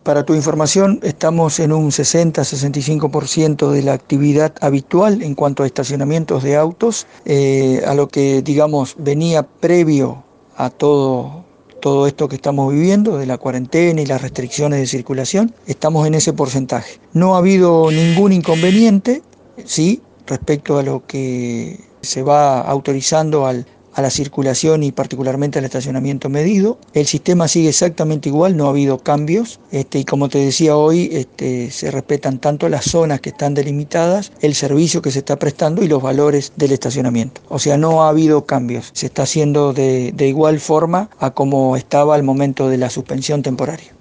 Para tu información, estamos en un 60-65% de la actividad habitual en cuanto a estacionamientos de autos, a lo que, digamos, venía previo a todo esto que estamos viviendo, de la cuarentena y las restricciones de circulación. Estamos en ese porcentaje. No ha habido ningún inconveniente, sí, respecto a lo que se va autorizando a la circulación y particularmente al estacionamiento medido. El sistema sigue exactamente igual, no ha habido cambios, y como te decía hoy, se respetan tanto las zonas que están delimitadas, el servicio que se está prestando y los valores del estacionamiento. O sea, no ha habido cambios, se está haciendo de igual forma a como estaba al momento de la suspensión temporaria.